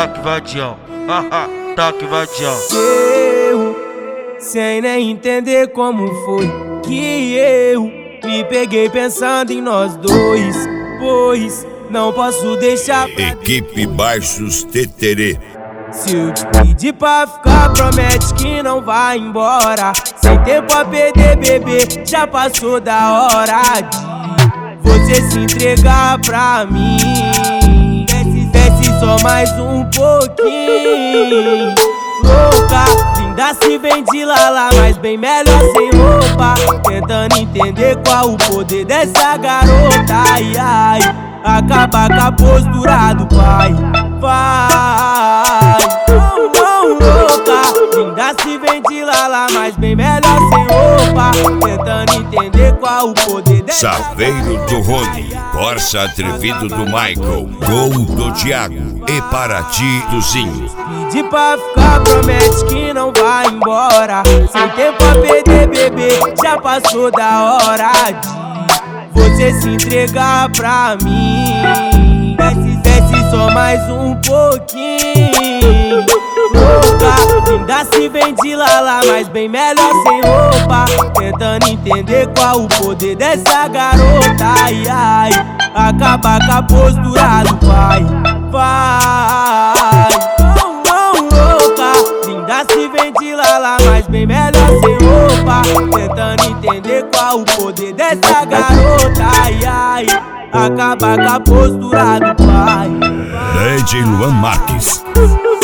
tá que vadião, tá que vadião. Eu, sem nem entender como foi que eu me peguei pensando em nós dois, pois não posso deixar pra Equipe Baixos Teterê. Se eu te pedir pra ficar, promete que não vai embora. Sem tempo a perder, bebê, já passou da hora de você se entregar pra mim. Desce só mais um pouquinho. Louca, linda se vem de lala, mas bem melhor sem roupa. Tentando entender qual o poder dessa garota. Ai, ai, acaba com a postura do pai. Vai, não, louca, linda se vem de lala, mas bem melhor sem roupa. Tentando entender qual o poder dessa Saveiro do Rony, Corsa atrevido do Michael, Gol do Thiago e Paraty do Zinho. Pedir pra ficar, promete que não vai embora. Sem tempo a perder, bebê, já passou da hora de você se entregar pra mim. Desce só mais um pouquinho. Louca, linda se vem de lala, mas bem melhor sem roupa. Tentando entender qual o poder dessa garota. Ai, ai, acaba com a postura do pai. Vai, não, louca, linda se vem de lala, mas bem melhor sem roupa. Tentando entender qual o poder dessa garota. Ai, ai, acaba com a postura do pai. DJ Luan Marques.